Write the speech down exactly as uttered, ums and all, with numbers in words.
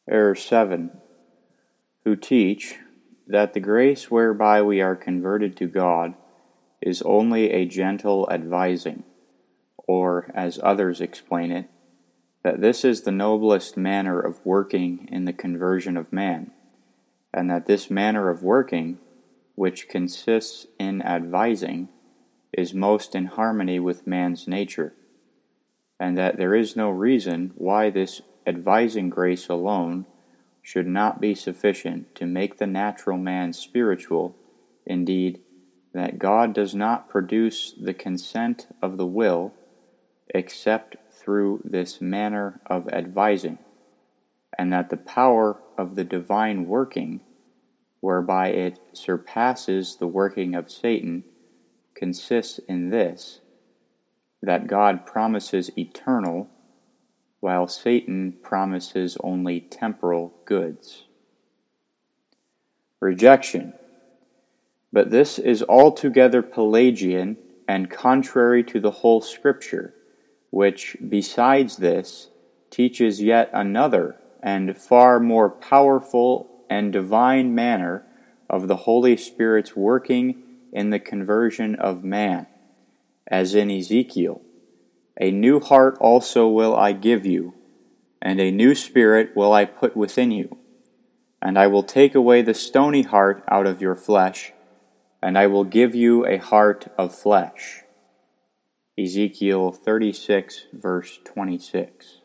Error seven. Who teach that the grace whereby we are converted to God is only a gentle advising, or, as others explain it, that this is the noblest manner of working in the conversion of man, and that this manner of working, which consists in advising, is most in harmony with man's nature, and that there is no reason why this advising grace alone should not be sufficient to make the natural man spiritual, indeed, that God does not produce the consent of the will except through this manner of advising, and that the power of the divine working, whereby it surpasses the working of Satan, consists in this, that God promises eternal, while Satan promises only temporal goods. Rejection. But this is altogether Pelagian and contrary to the whole Scripture, which, besides this, teaches yet another and far more powerful and divine manner of the Holy Spirit's working in the conversion of man, as in Ezekiel, "A new heart also will I give you, and a new spirit will I put within you. And I will take away the stony heart out of your flesh, and I will give you a heart of flesh." Ezekiel thirty-six, verse twenty-six.